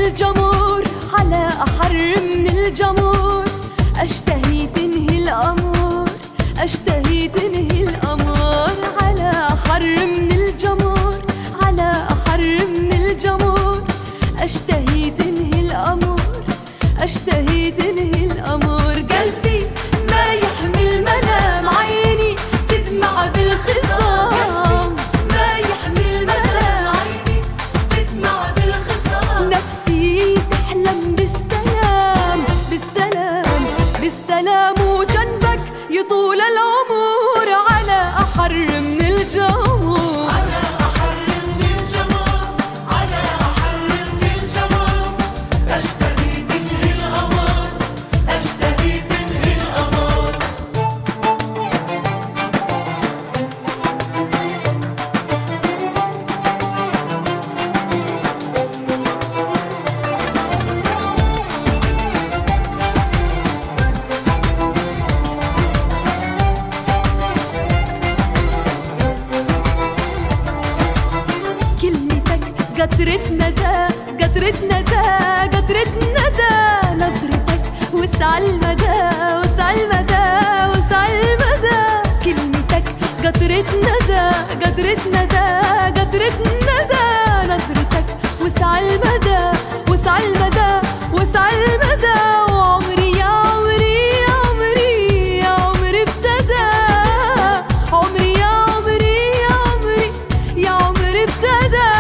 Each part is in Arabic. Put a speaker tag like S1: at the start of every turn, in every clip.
S1: الجمر على أحر من الجمر، أشتهي تنهي الأمر، أشتهي تنهي الأمر على أحر من الجمر، على أحر من الجمر، أشتهي تنهي الأمر، أشتهي تنهي الأمر. قلبي ما يحمل منام، عيني تدمع بالخصام، ما يحمل منام، عيني تدمع بالخصام، نفسي تحلم بالسلام، بالسلام، بالسلام، وجنبك يطول العمر على أحر من الجمر، على أحر من الجمر، على أحر من الجمر، أشتهي تنهي الأمر، أشتهي تنهي الأمر. قطرة ندى، قطرة ندى، قطرة ندى، نظرتك وسع المدى، وسع المدى، وسع المدى، كلمتك قطرة ندى، قطرة ندى، قطرة ندى، نظرتك وسع المدى، وسع المدى، وسع المدى، وعمري يا عمري يا عمري يا عمري ابتدى، عمري يا عمري يا عمري يا عمري ابتدى،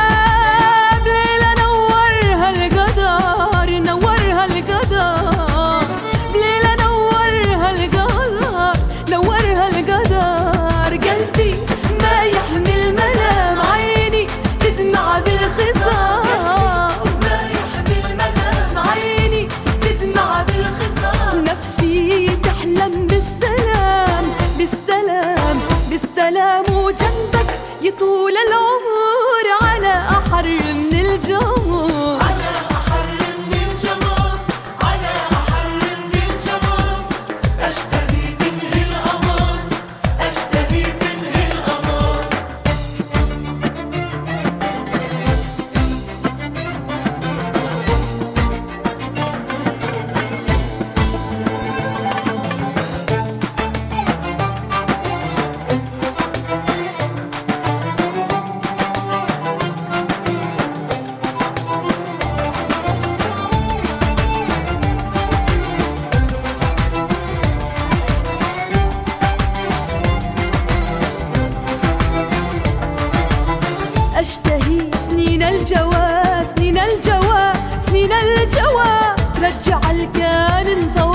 S1: وجنبك يطول العمر على أحر من الجمر، على أحر من الجمر، على أحر من الجمر، أشتهي تنهي الأمر، أشتهي تنهي الأمر. أشتهي سنين الجوى، سنين الجوى، سنين الجوى، رجع الكان انطوى